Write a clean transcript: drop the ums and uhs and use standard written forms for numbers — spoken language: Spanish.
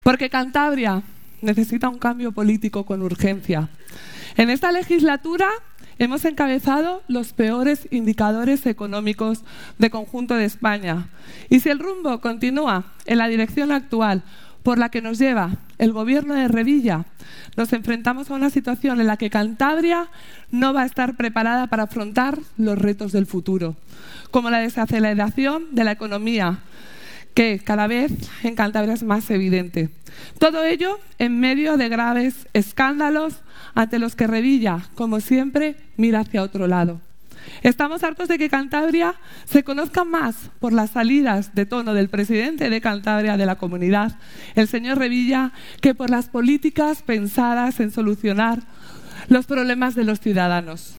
Porque Cantabria necesita un cambio político con urgencia. En esta legislatura hemos encabezado los peores indicadores económicos de conjunto de España. Y si el rumbo continúa en la dirección actual por la que nos lleva el gobierno de Revilla, nos enfrentamos a una situación en la que Cantabria no va a estar preparada para afrontar los retos del futuro, como la desaceleración de la economía, que cada vez en Cantabria es más evidente. Todo ello en medio de graves escándalos ante los que Revilla, como siempre, mira hacia otro lado. Estamos hartos de que Cantabria se conozca más por las salidas de tono del presidente de Cantabria de la comunidad, el señor Revilla, que por las políticas pensadas en solucionar los problemas de los ciudadanos.